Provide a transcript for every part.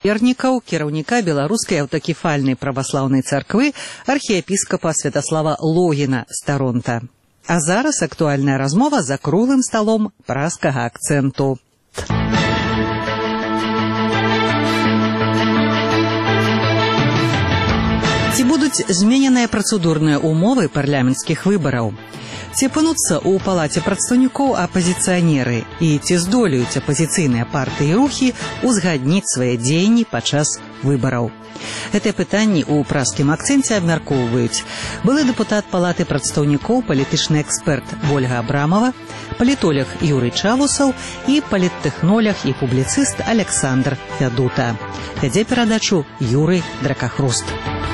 Вернікаў, кіраўніка беларускай аўтакефальнай праваслаўнай царквы архіепіскапа Святаслава Логіна з Таронта. А зараз актуальная размова за круглым сталом празкага акцэнту. Ці будуць змененыя працэдурныя умовы парламенцкіх выбараў? Ці апынуцца ў палаце прадстаўнікоў апазіцыянеры і ці здолеюць апазіцыйныя партыі і рухі узгадніць свае дзеянні падчас выбараў? Гэтыя пытанні ў празкім акцэнце абмяркоўваюць былы дэпутат палаты прадстаўнікоў, палітычны эксперт Ольга Абрамова, палітолог Юрый Чавусаў і паліттэхнолог і публіцыст Александр Фядута. Вядзе перадачу Юрый Дракахруст.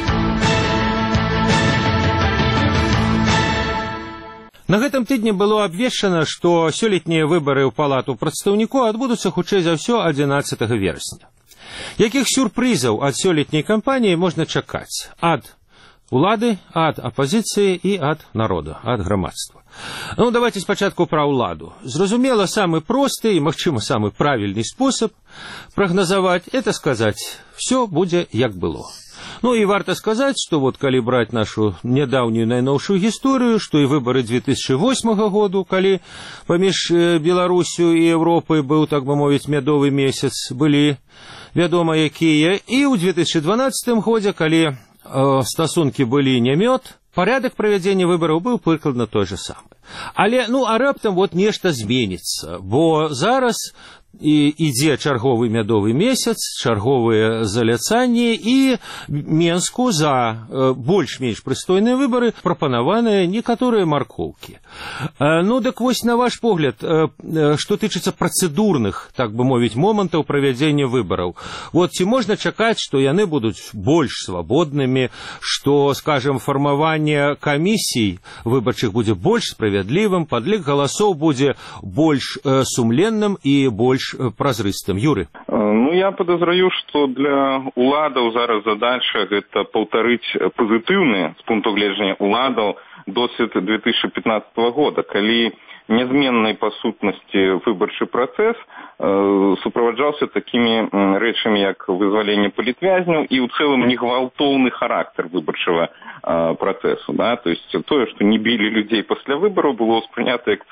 На гэтым тыдні было абвешчана, што сёлетнія выбары ў палату прадстаўнікоў адбудуцца хутчэй за ўсё 11 верасня. Якіх сюрпрызаў ад сёлетняй кампаніі можна чакаць? Ад улады, ад апазіцыі і ад народа, ад грамадства. Давайте спачатку пра ўладу. Зразумела, самы просты і, магчыма, самы правільны спосаб прагназаваць – это сказаць, всё будзе як было. І варта сказаць, што калі браць нашу нядаўнюю найноўшую гісторыю, што і выбары 2008 году, калі паміж Беларусю і Европай быў, так бы мовіць, мядовы месяц, былі вядома якія, і ў 2012 годзе, калі стасункі былі не мёд, парядак правядзення выбараў быў прыкладна той же самы. Але, раптам нешта зменіцца, бо зараз ідзе чарговы мядовы месяц, чарговыя заляцанні, і Менску за больш-менш прыстойныя выбары прапанаваныя некаторыя маркоўкі. Дык вось, на ваш погляд, што тычыцца працэдурных, так бы мовіць, момантаў правядзення выбараў, ці можна чакаць, што яны будуць больш свабоднымі, што, скажем, фармаванне камісій выбарчых будзе больш справядлівым, падлік галасоў будзе больш сумленным і больш празрыстым. Юры? Я подозраю, што для уладаў зараз задача гэта паўтарыць пазітыўны з пункту гледжання уладаў досвед 2015 года, калі нязменнай па сутнасці выбарчы працэс суправаджаўся такімі рэчамі, як вызваленне палітвязняў і ў цэлым негвалтоўны характар выбарчага працэсу. То есть тое, што не білі людзей пасля выбараў, было ўспрынята як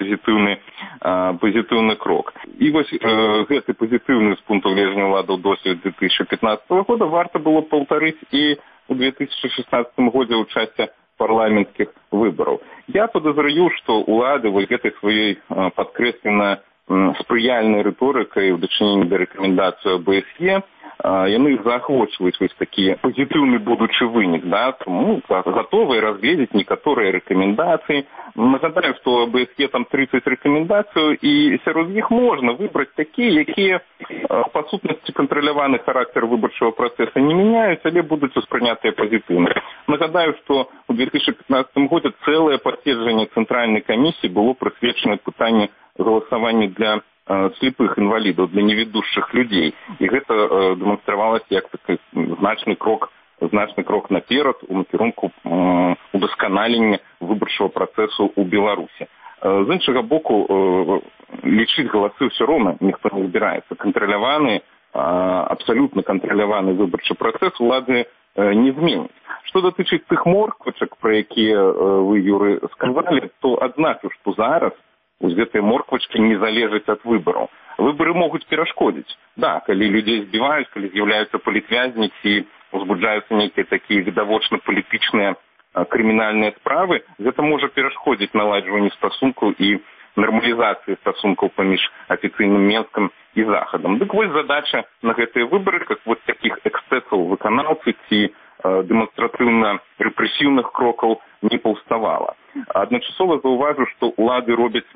пазітыўны крок. І вось гэты пазітыўны з пункту гледжання ўладаў досвед 2015 года варта было паўтарыць і ў 2016 годзе ў часе парламенцкіх выбараў. Я подозраю, што улады гэтай сваёй падкрэслена спрыяльнай рыторыкай ў дачыненні да рэкамендацыі АБСЕ, яны заахвочваюць вось такі пазітыўны будучы вынік, тому гатовыя разгледзець некаторыя рэкамендацыі. Нагадаем, што АБСЕ там 30 рэкамендацый, і сярод іх можна выбраць такія, якія па сутнасці кантраляваны характар выбарчага працэса не мяняюць, але будуць успрынятыя пазітыўна. Нагадаю, што ў 2015 годзе цэлае паседжанне цэнтральнай камісіі было прысвечана пытанню галасавання для слепых інвалідаў, для невідушчых людзей. І гэта дэманстравалася як такі значны крок наперад у накірунку удасканалення выбарчага працэсу ў Беларусі. З іншага боку, лічыць галасы ўсё роўна ніхто не збіраецца. Кантраляваны, абсалютна кантраляваны выбарчы працэс улады не зменіць. Што датычыць тых морквачак, пра якія вы, Юры, сказалі, то адзначу, што зараз гэтыя морквачкі не залежаць ад выбараў. Выбары могуць перашкодзіць. Калі людзей збіваюць, калі з'яўляюцца палітвязні ці узбуджаюцца нейкія такія відавочна палітычныя крымінальныя справы, гэта можа перашкодзіць наладжванню стасункаў і нармалізацыі стасункаў паміж афіцыйным Менскам і Захадам. Дык вось задача на гэтыя выбары, как такіх эксцэсаў выканаўцы ці дэманстратыўна рэпрэсіўных крокаў не паўставала. Адначасова заўважу, што ўлады робяць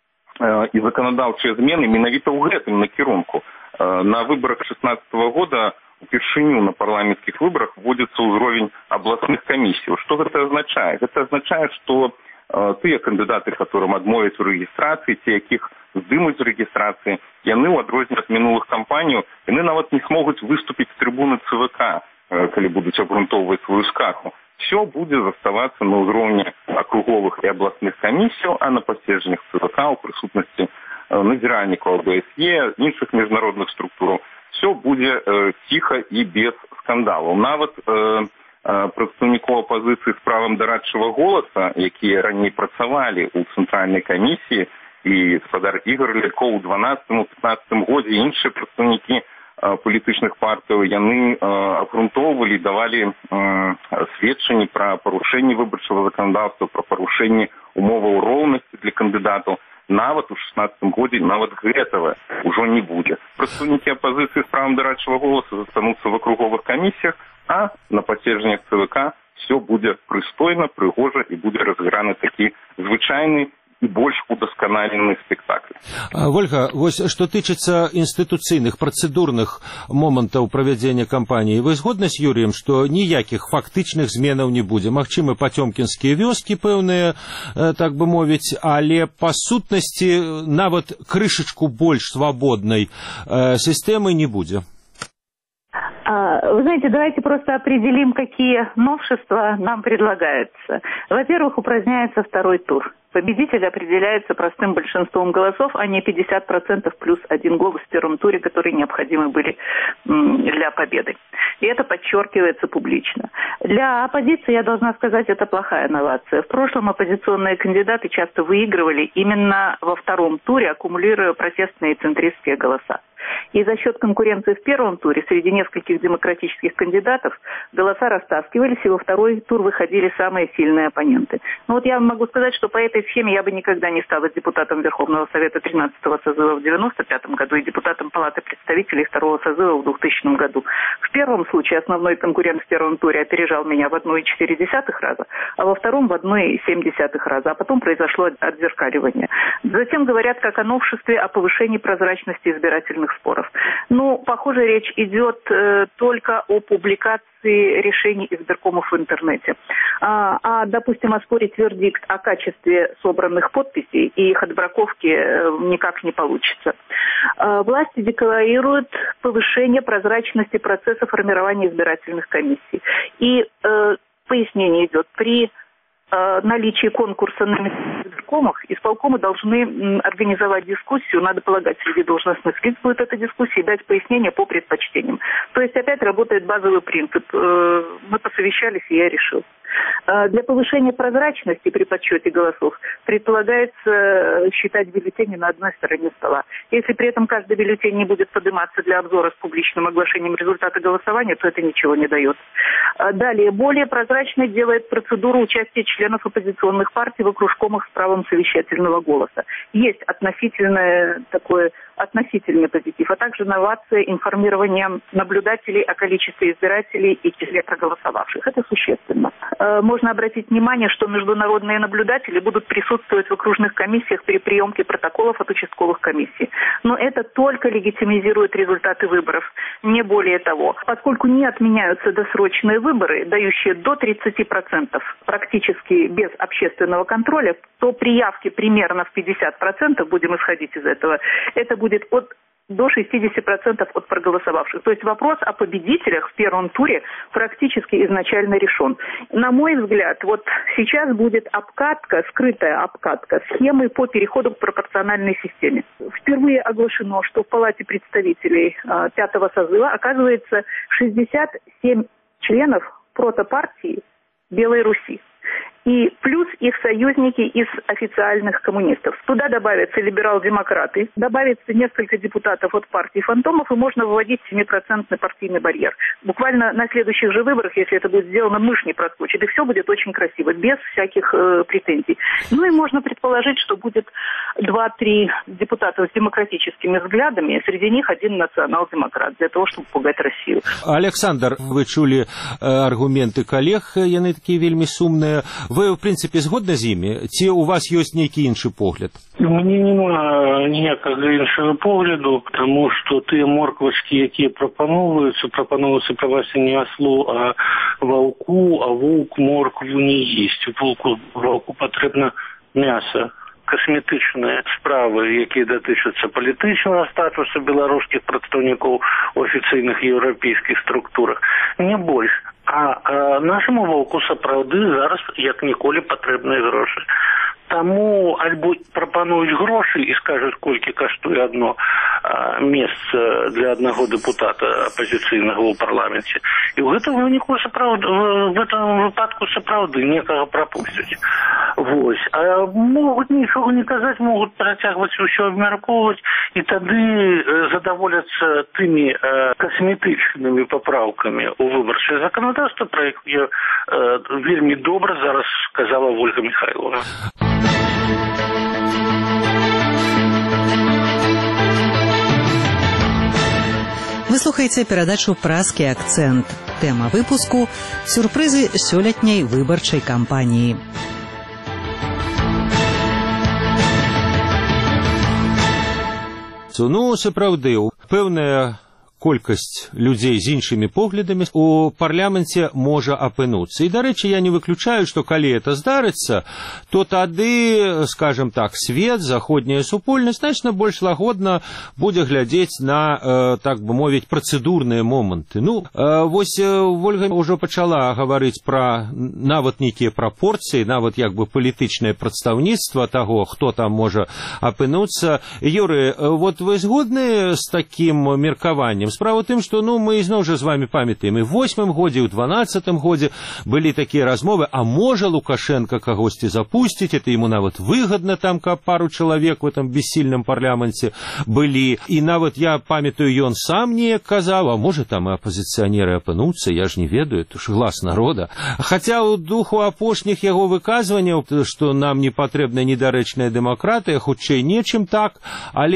і заканадаўчыя змены менавіта ў гэтым накірунку. На выбарах 2016 года упершыню на парламенцкіх выбарах вводзіцца ўзровень абласных камісій. Што гэта азначае? Гэта азначае, што тыя кандыдаты, которым адмовяць у рэгістрацыі, ці якіх здымуць з рэгістрацыі, яны ў адрозненне ад мінулых кампаній, яны нават не смогуць выступіць з трыбуны ЦВК, калі будуць абгрунтоўваць сваю скаргу. Все будзе заставацца на ўзроўні акруговых і абласных камісій, а на паседжаннях ЦВК ў прысутнасці назіральнікаў АБСЕ, іншых міжнародных структураў. все будет тихо и без скандалов. Нават прадстаўнікоў апазіцыі з правам дарадчага голаса, якія раней працавалі ў цэнтральнай камісіі, і спадар Ігор Лялькоў у 12-15 годзе, іншыя прадстаўнікі палітычных партыяў, яны абгрунтоўвалі, давалі сведчанні пра парушэнне выбарчага заканадаўства, пра парушэнне умоваў роўнасці для кандыдатаў. Нават у 16 годзе нават гэтага ўжо не будзе. Прадстаўнікі апазіцыі з правам дарадчага голаса застануцца в акруговых камісіях, а на пацверджаннях ЦВК все будзе прыстойна, прыгожа і будзе разыграны такі звычайны і больш удасканалены спектакль. Вольга, вось што тычыцца інстытуцыйных, працэдурных момантаў правядзення кампаніі, вы згодны з Юрыем, што ніякіх фактычных зменаў не будзе? Магчыма, пацёмкінскія вёскі пэўныя, так бы мовіць, але па сутнасці нават крышачку больш свабоднай сістэмы не будзе. Вы знаете, давайте просто определим, какие новшества нам предлагаются. Во-первых, упраздняется второй тур. Победитель определяется простым большинством голосов, а не 50% плюс один голос в первом туре, которые необходимы были для победы. И это подчеркивается публично. Для оппозиции, я должна сказать, это плохая новация. В прошлом оппозиционные кандидаты часто выигрывали именно во втором туре, аккумулируя протестные и центристские голоса. И за счет конкуренции в первом туре среди нескольких демократических кандидатов голоса растаскивались, и во второй тур выходили самые сильные оппоненты. Но вот я могу сказать, что по этой схеме я бы никогда не стала депутатом Верховного Совета 13-го созыва в 1995 году и депутатом Палаты представителей 2-го созыва в 2000 году. В первом случае основной конкурент в первом туре опережал меня в 1,4 раза, а во втором в 1,7 раза, а потом произошло отзеркаливание. Затем говорят как о новшестве, о повышении прозрачности избирательных споров. Ну, похоже, речь идет только о публикации решений избиркомов в интернете. Допустим, оспорить вердикт о качестве собранных подписей и их отбраковки никак не получится. Власти декларируют повышение прозрачности процесса формирования избирательных комиссий. И пояснение идет: при наличии конкурса на избиркомах исполкомы должны организовать дискуссию, надо полагать, среди должностных лиц будет эта дискуссия, и дать пояснение по предпочтениям. То есть опять работает базовый принцип. Мы посовещались, и я решил. Для повышения прозрачности при подсчете голосов предполагается считать бюллетени на одной стороне стола. Если при этом каждый бюллетень не будет подниматься для обзора с публичным оглашением результата голосования, то это ничего не дает. Далее, более прозрачной делает процедуру участия членов оппозиционных партий в окружкомах с правом совещательного голоса. Есть относительный позитив, а также новация информирования наблюдателей о количестве избирателей и числе проголосовавших. Это существенно. Можно обратить внимание, что международные наблюдатели будут присутствовать в окружных комиссиях при приемке протоколов от участковых комиссий. Но это только легитимизирует результаты выборов, не более того. Поскольку не отменяются досрочные выборы, дающие до 30% практически без общественного контроля, то при явке примерно в 50%, будем исходить из этого, это будет до 60% от проголосовавших. То есть вопрос о победителях в первом туре практически изначально решен. На мой взгляд, вот сейчас будет скрытая обкатка схемы по переходу к пропорциональной системе. Впервые оглашено, что в Палате представителей 5-го созыва оказывается 67 членов протопартии Белой Руси. И плюс их союзники из официальных коммунистов. Туда добавятся либерал-демократы, добавится несколько депутатов от партии фантомов, и можно выводить 7% партийный барьер. Буквально на следующих же выборах, если это будет сделано, мышь не проскочит, и все будет очень красиво, без всяких претензий. Ну и можно предположить, что будет 2-3 депутата с демократическими взглядами, среди них один национал-демократ, для того, чтобы пугать Россию. Александр, вы чули аргументы коллег, яны такие вельмі сумные. Вы, в принципе, згодны з імі? Ці у вас ёсць нейкі іншы погляд? Мне няма ніякага іншага погляду, тому што тыя морквачкі, якія прапаноўваюцца па вашенні аслу, а ваўку, а воўк моркву не есць. Ваўку патрэбна мяса. Касметычныя справы, якія датычацца палітычнага статусу беларускіх прадстаўнікоў у афіцыйных еўрапейскіх структурах, не больш. А нашаму ваўку сапраўды зараз як ніколі патрэбныя грошы. Таму альбо прапануюць грошы і скажуць, колькі каштуе одно месца для аднаго дэпутата апазіцыйнага ў парламенце. І ў гэтым выніку в этом выпадку сапраўды некага прапусцяць. Вось. А могуць нічога не казаць, могуць працягваць усё абмяркоўваць, і тады задаволяцца тымі касметычнымі папраўкамі ў выбарчае заканадаўства, пра якія вельмі добра зараз сказала Ольга Михайловна. Вы слухаеце перадачу «Празкі акцэнт». Тэма выпуску – сюрпрызы сёлетняй выбарчай кампаніі. Ну, сапраўды, пэўная колькасць людзей з іншымі поглядамі у парламенце можа апынуцца. І, дарэчы, я не выключаю, што калі это здарыцца, то тады, скажем так, свет, заходняя супольнасць значна больш лагодна будзе глядзець на, так бы мовіць, працэдурныя моманты. Ну, вось Ольга ўжо пачала гаварыць пра нават нейкія прапорцыі, нават як бы палітычнае прадстаўніцтва таго, хто там можа апынуцца. Юрый, вот вы згодны з такім меркаваннем? Справа ў тым, што мы ізноў жа з вами памятаем, і ў 8-м годзе, і ў 12-м годзе былі такія размовы, а можа Лукашенко кагосьці запусціць, это ему нават выгадна там, каб пару чалавек в этом бессильном парламенце былі. І нават я памятаю, ён сам неяк казаў, а можа там і апазіцыянеры апынуцца, я ж не ведаю, это ж глас народа. Хаця ў духу апошніх яго выказванняў, што нам не патрэбна недарэчная дэмакратыя, хутчэй нечым так, але,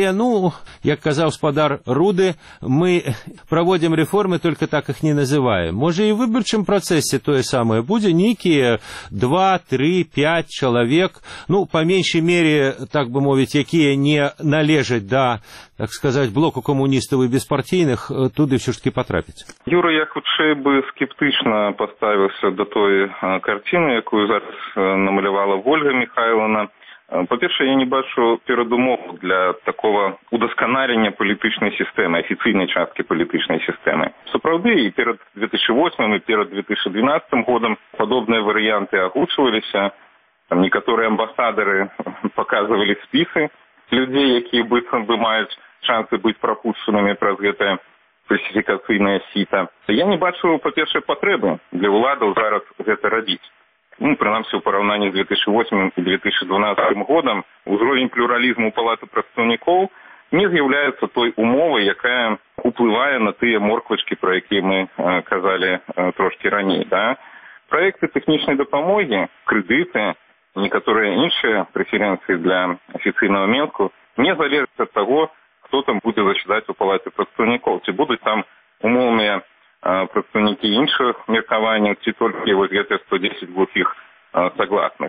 як казаў спадар Руды, мы проводим реформы, только так их не называем. Може, и в выборчем процессе то же самое будет. Некие 2, 3, 5 человек, по меньшей мере, так бы мовить, якія не належать до, так сказать, блоку коммунистов и беспартийных, туды все-таки потрапить. Юра, я хутчэй бы скептычна поставился до той картины, якую зараз намалявала Ольга Михайловна. Па-першае, я не бачу перадумову для такого удасканалення палітычнай сістэмы, афіцыйнай часткі палітычнай сістэмы. Сапраўды, і перад 2008 і перад 2012 годам падобныя варыянты агучваліся. Там некаторыя амбасадары паказвалі спісы людзей, якія быццам бы маюць шансы быць прапушчанымі праз гэтае фальсіфікацыйнае сіта. Я не бачу, па-першае, патрэбы для ўладаў зараз гэта рабіць. Прынамсі, у параўнанні з 2008 і 2012 годам узровень плюралізму Палаты прадстаўнікоў не з'яўляецца той умовай, якая уплывае на тыя морквачкі, пра якія мы казалі трошкі раней. Да? Праекты тэхнічнай дапамогі, крэдыты, некаторыя іншыя прэферэнцыі для афіцыйнага менску не залежаць ад таго, хто там будзе заседаць у Палаце прадстаўнікоў. Ці будуць там умоўныя прадстаўнікі іншых меркаванняў, ці толькі вось гэтыя 110 глухіх согласных.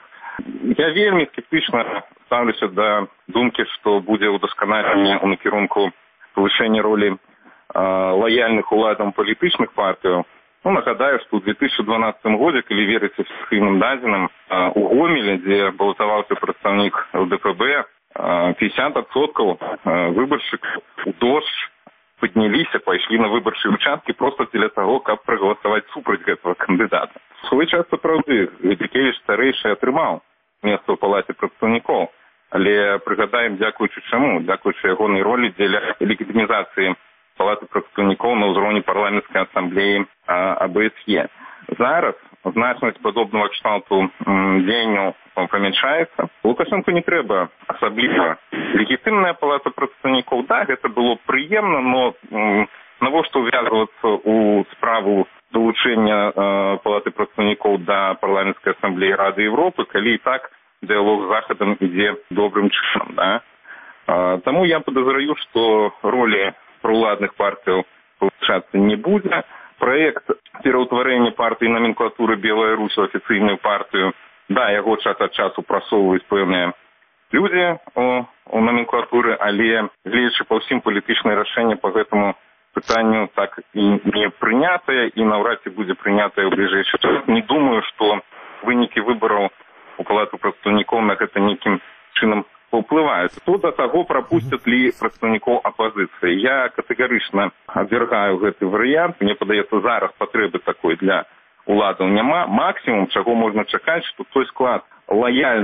Я вельмі скептычна ставлюся да думкі, што будзе ўдасканаленне ў накірунку павышэння ролі лаяльных уладам палітычных партыяў. Нагадаю, што ў 2012 годзе, калі верыць афіцыйным дадзеным, у Гомелі, дзе балатаваўся прадстаўнік ЛДПБ, 50% выбаршчыкаў у дождж подняліся, пайшлі на выбарчыя участкі проста дзеля таго, каб прагаласаваць супраць гэтага кандыдата. У свой час, сапраўды, Гедзікевіч старэйшы атрымаў месца ў Палаце прадстаўнікоў, але прыгадаем, дзякуючы чаму? Дзякуючы ягонай ролі дзеля легітымізацыі Палаты прадстаўнікоў на ўзроўні парламенцкай асамблеі АБСЕ. Зараз значнасць падобнага кшталту дзеянняў памяншаецца. Лукашенку не трэба асабліва легітымная Палата прадстаўнікоў. Да, гэта было прыемна, но навошта ўвязвацца ў справу далучэння Палаты прадстаўнікоў да парламенцкай асамблеі Рады Европы, калі і так дыялог з Захадам ідзе добрым чынам. Да? Таму я падазраю, што ролі праўладных партыяў павышацца не будзе. Праект пераўтварэння партыі номенклатуры Белая Русь у афіцыйную партыю, да, яго час ад часу прасоўваюць пэўныя людзі у номенклатуры, але гледзячы па ўсім палітычнае рашэнне па гэтаму пытанню так і не прынятае, і наўрад ці будзе прынятае ў бліжэйшы час. Не думаю, што вынікі выбараў у Палату прадстаўнікоў на гэта нейкім чынам паўплываюць. Тут да таго, прапусцяць ли прадстаўнікоў апазіцыі. Я катэгарычна абвяргаю гэты варыянт. Мне падаецца, зараз патрэбы такой для уладаў няма. Максімум, чаго можна чакаць, што той склад лаяльных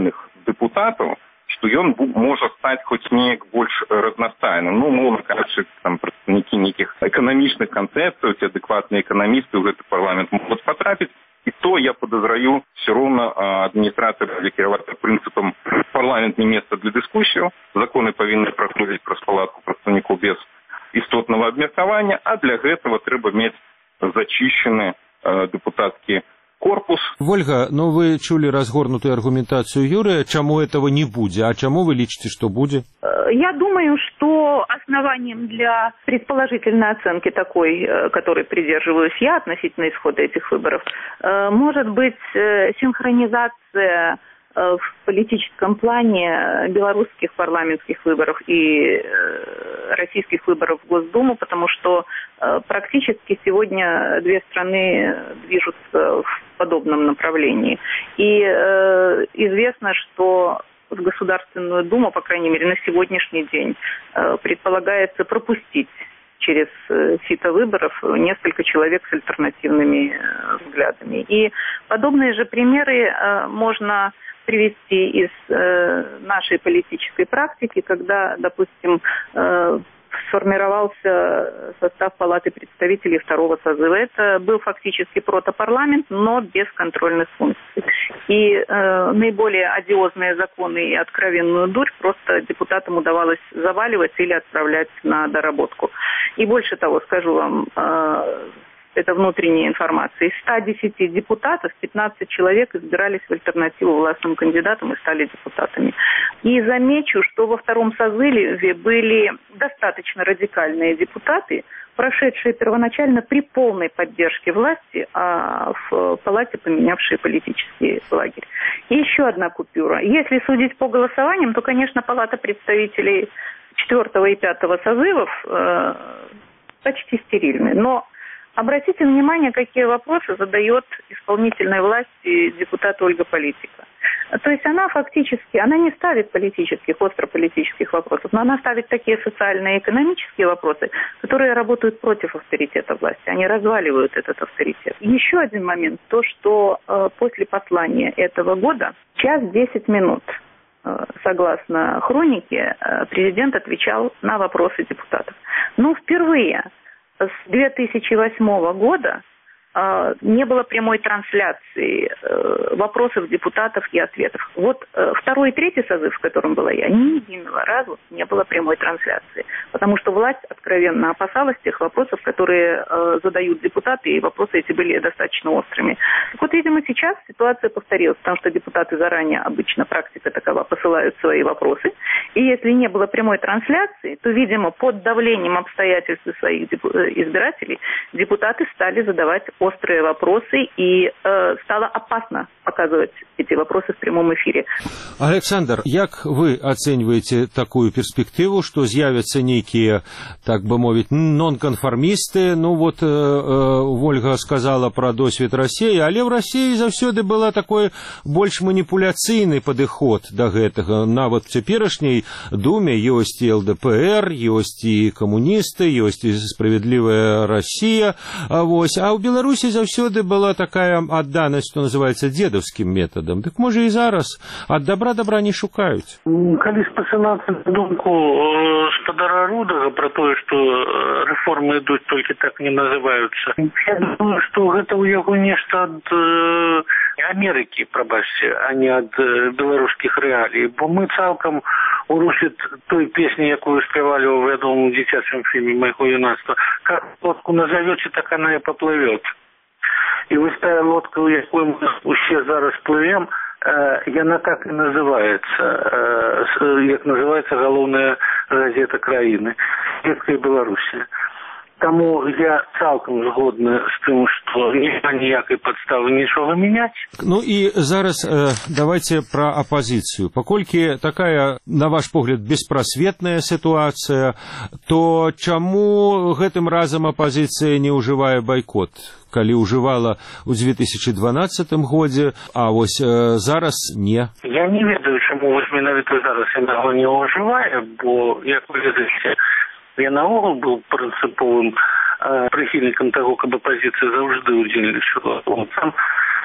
дэпутатаў, што ён можа стаць хоць неяк больш разнастайным. Ну, мовна кажучы, там прадстаўнікі нейкіх эканамічных канцэпцый, ці адэкватныя эканамісты ў гэты парламент могуць патрапіць. І то, я подозраю, все равно адміністрацыя будзе кіравацца прынцыпам парламент не месца для дыскусіяў, законы павінны праходзіць праз палатку прадстаўнікоў без істотнага абмеркавання, а для гэтага трэба мець зачышчаны дэпутацкі корпус. Вольга, ну вы чули разгорнутую аргументацию Юрия, чему этого не будет, а чему вы личите, что будет? Я думаю, что основанием для предположительной оценки такой, которой придерживаюсь я относительно исхода этих выборов, может быть синхронизация в политическом плане белорусских парламентских выборов и российских выборов в Госдуму, потому что практически сегодня две страны движутся в подобном направлении. И известно, что в Государственную Думу, по крайней мере на сегодняшний день, предполагается пропустить через сито выборов несколько человек с альтернативными взглядами. И подобные же примеры можно привести из нашей политической практики, когда, допустим, сформировался состав Палаты представителей второго созыва. Это был фактически протопарламент, но без контрольных функций. И наиболее одиозные законы и откровенную дурь просто депутатам удавалось заваливать или отправлять на доработку. И больше того, скажу вам, это внутренняя информация. Из 110 депутатов 15 человек избирались в альтернативу властным кандидатам и стали депутатами. И замечу, что во втором созыве были достаточно радикальные депутаты, прошедшие первоначально при полной поддержке власти, а в палате поменявшие политический лагерь. И еще одна купюра. Если судить по голосованиям, то, конечно, Палата представителей 4 и 5 созывов почти стерильны. Но обратите внимание, какие вопросы задает исполнительной власти депутат Ольга Политика. То есть она фактически, она не ставит политических, острополитических вопросов, но она ставит такие социальные и экономические вопросы, которые работают против авторитета власти. Они разваливают этот авторитет. Еще один момент, то, что после послания этого года, час 10 минут, согласно хронике, президент отвечал на вопросы депутатов. Но впервые с 2008 года не было прямой трансляции вопросов депутатов и ответов. Вот второй и третий созыв, в котором была я, ни единого разу не было прямой трансляции. Потому что власть откровенно опасалась тех вопросов, которые задают депутаты, и вопросы эти были достаточно острыми. Так вот, видимо, сейчас ситуация повторилась, потому что депутаты заранее, обычно практика такова, посылают свои вопросы. И если не было прямой трансляции, то, видимо, под давлением обстоятельств своих избирателей депутаты стали задавать острые вопросы, и стало опасно показывать эти вопросы в прямом эфире. Александр, як вы оцениваете такую перспективу, что з'явятся некие, так бы мовить, нонконформисты? Ну вот Вольга сказала про досвід России, але в России заўсёды была такой больш манипуляцыйны падыход до гэтага. Нават в цяперашняй думе ёсць і ЛДПР, ёсць і камуністы, ёсць і справедливая Россия. А ў Беларусі заўсёды была такая адданасць, что называется дедовским методом. Так можа і зараз ад добра не шукаюць. Калі спасылацца на думку спадара Рудага про тое, што рэформы ідуць толькі так не называюцца, я думаю, што гэта ў яго нешта ад Амерыкі, прабачце, а не ад беларускіх рэалій. Бо мы цалкам у рухе той песні, якую спявалі ў вядомым дзіцячым фільме майго юнацтва, как лодку назовете, так она и поплывет. И вот тая лодка, у якой мы усе зараз плывем, яна так и называется, як называется галоўная газета краіны, Светская Беларусь. Тому я цалкам згодна з тым, што няма ніякай падставы нічога мяняць. Ну і зараз давайте про апозіцыю. Паколькі такая, на ваш погляд, беспросветная ситуация, то чаму гэтым разам апозіцыя не ўжывае бойкот? Калі ўжывала ў 2012 годзе, а вось зараз не. Я не ведаю, чаму вось менавіта зараз яна яго не ўжывае, бо, як вы ведаеце, я наогул быў прынцыповым прыхільнікам таго, каб апазіцыя заўжды ўдзельнічала. Сам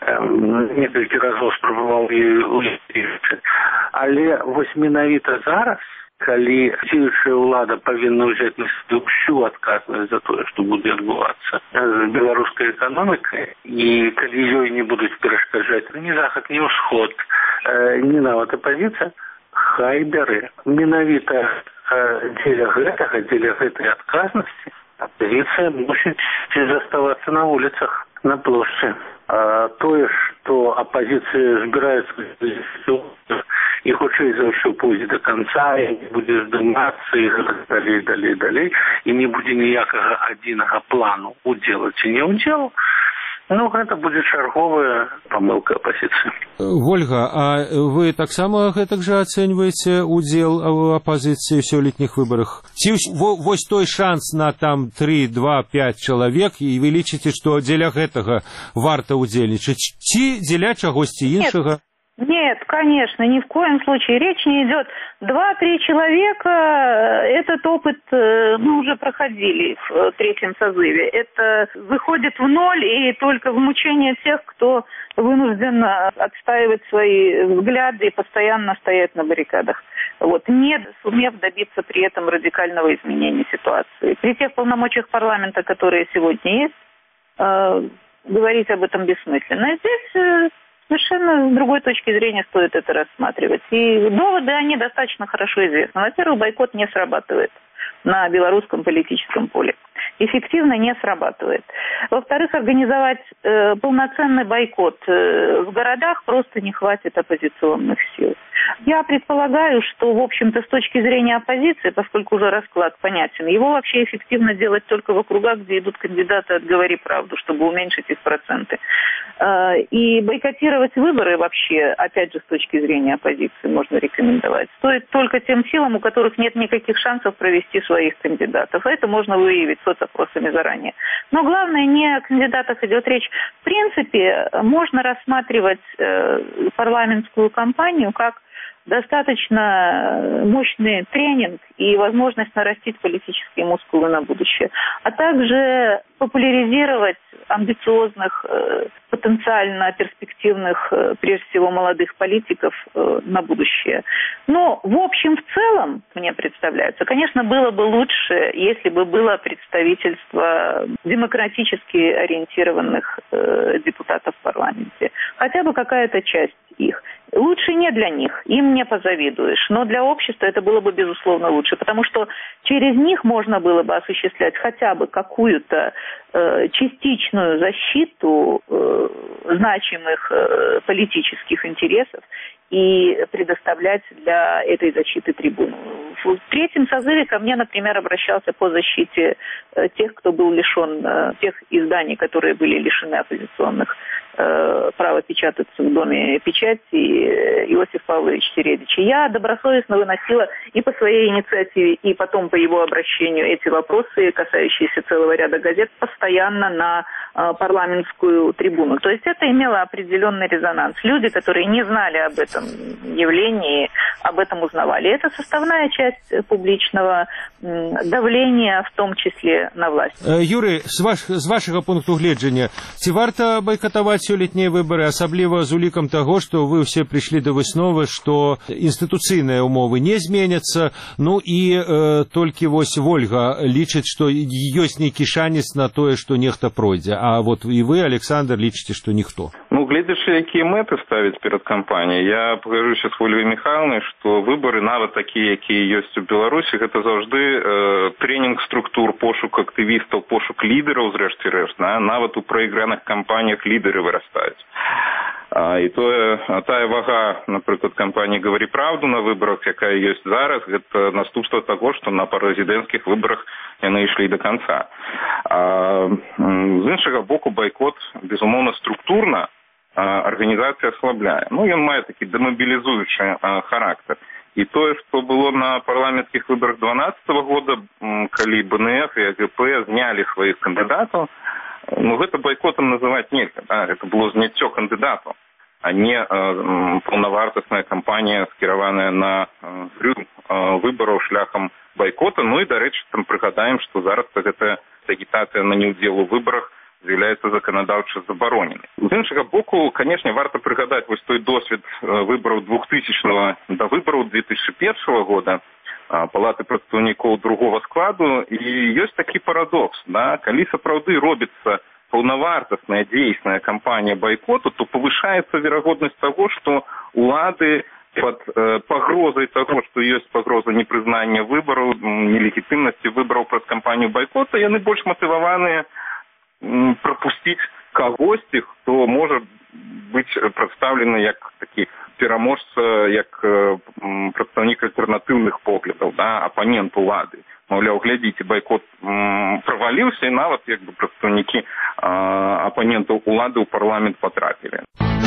некалькі разоў спрабаваў і ўлічыць. Але вось менавіта зараз, калі дзеючая ўлада павінна ўзяць на сябе ўсю адказнасць за тое, што будзе адбывацца з беларускай эканомікай, і калі ёй не будуць перашкаджаць ні захад, ні ўсход, ні нават апазіцыя, хай бярэ. Менавіта дзеля гэтага, дзеля гэтай адказнасці апазіцыя мусіць заставацца на вуліцах, на плошчы. Тое, што апазіцыя збіраецца і хутчэй за ўсё пойдзе да канца, і не будзе здымацца, і далей, і не будзе ніякага адзінага плану удзелу ці не ўдзелу, ну, гэта будзе чарговая памылка апазіцыі. Вольга, а вы таксама гэтак жа ацэньваеце удзел апазіцыі ў сёлетніх выбарах? Ці вось той шанс на там 3, 2, 5 чалавек, і вы лічыце, што дзеля гэтага варта удзельнічаць, ці дзеля чагосьці іншага? Нет, конечно, ни в коем случае. Речь не идет. 2-3 человека, этот опыт мы уже проходили в третьем созыве. Это выходит в ноль, и только в мучение тех, кто вынужден отстаивать свои взгляды и постоянно стоять на баррикадах. Вот, не сумев добиться при этом радикального изменения ситуации. При тех полномочиях парламента, которые сегодня есть, говорить об этом бессмысленно. Здесь совершенно с другой точки зрения стоит это рассматривать. И доводы, они достаточно хорошо известны. Во-первых, бойкот не срабатывает на белорусском политическом поле. Эффективно не срабатывает. Во-вторых, организовать полноценный бойкот в городах просто не хватит оппозиционных сил. Я предполагаю, что, в общем-то, с точки зрения оппозиции, поскольку уже расклад понятен, его вообще эффективно делать только в округах, где идут кандидаты от «Говори правду», чтобы уменьшить их проценты. И бойкотировать выборы вообще, опять же, с точки зрения оппозиции можно рекомендовать. Стоит только тем силам, у которых нет никаких шансов провести своих кандидатов. Это можно выявить соцопросами заранее. Но главное, не о кандидатах идет речь. В принципе, можно рассматривать парламентскую кампанию как достаточно мощный тренинг и возможность нарастить политические мускулы на будущее, а также популяризировать амбициозных, потенциально перспективных, прежде всего, молодых политиков на будущее. Но, в общем, в целом, мне представляется, конечно, было бы лучше, если бы было представительство демократически ориентированных депутатов в парламенте. Хотя бы какая-то часть их. Лучше не для них, им не позавидуешь, но для общества это было бы, безусловно, лучше, потому что через них можно было бы осуществлять хотя бы какую-то частичную защиту значимых политических интересов и предоставлять для этой защиты трибуну. В третьем созыве ко мне, например, обращался по защите тех, кто был лишен, тех изданий, которые были лишены оппозиционных права печататься в Доме печати, Иосиф Павлович Середич. Я добросовестно выносила и по своей инициативе, и потом по его обращению эти вопросы, касающиеся целого ряда газет, постоянно на парламентскую трибуну. То есть это имело определенный резонанс. Люди, которые не знали об этом явлении, об этом узнавали. Это составная часть публичного давления, в том числе на власть. Юрий, с вашего пункту гледжання, ці варта бойкотовать сёлетнія выборы, асабліва з улікам таго, што вы ўсе прыйшлі да высновы, што інстытуцыйныя ўмовы не зменяцца, ну і толькі вось Вольга лічыць, што ёсць нейкі шанец на тое, што нехта пройдзе, а вот і вы, Александр, лічыце, што ніхто. Ну, гледзячы, якія мэты ставіць перад кампаніяй, я пагажуся з Ольгай Михайловнай, што выбары, нават такія, якія ёсць у Беларусі, гэта заўжды тренінг структур, пошук актывістаў, пошук лідараў, зрэшце рэшт, нават у прайграных кампаніях лідары вырастаюць. І тая вага, напрыклад, кампаніі «Говори правду» на выбарах, якая ёсць зараз, гэта наступства таго, што на прэзідэнцкіх выбарах яны ішлі да канца. З іншага боку, байкот, безумоўна, структурна арганізацыя аслабляе. Ну, ён мае такі дэмабілізуючы характар. І тое, што было на парламенцкіх выбарах 2012 года, калі БНФ і АГП знялі сваіх кандыдатаў, ну, гэта бойкотам называць нельга. Гэта было зняццё кандыдатаў, а не паўнавартасная кампанія, скіраваная на выбараў шляхам бойкота. Ну і, дарэчы, там прыгадаем, што зараз гэтая агітацыя на неўдзел у выбарах з'яўляецца заканадаўча забаронены. З іншага боку, канешне, варта прыгадаць вось той досвед выбараў 2000-го да выбараў 2001 года палаты прадстаўнікоў другого складу, і ёсць такі парадокс, да? Калі сапраўды робіцца паўнавартасная дзейсная кампанія байкоту, то павышаецца верагоднасць таго, што улады под пагрозай таго, што ёсць пагроза непрызнання выбараў, нелегітымнасці выбараў праз кампанію байкота, яны больш матываваныя прапусціць кагосьці, хто можа быць прадстаўлены як такі пераможца, як прадстаўнік альтэрнатыўных поглядаў, да, апанент улады. Маўляў, глядзіце, байкот праваліўся, і нават як бы прадстаўнікі апанентаў улады ў парламент патрапілі.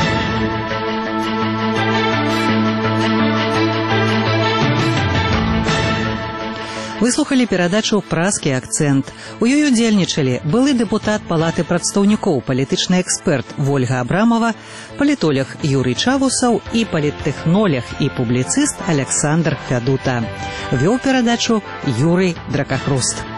Вы слухали перадачу «Празкі акцэнт». У ёй удзельнічалі былы дэпутат Палаты прадстаўнікоў, палітычны эксперт Вольга Абрамова, палітолог Юрый Чавусаў і паліттэхнолог і публіцыст Александр Фядута. Вёў перадачу Юрый Дракахруст.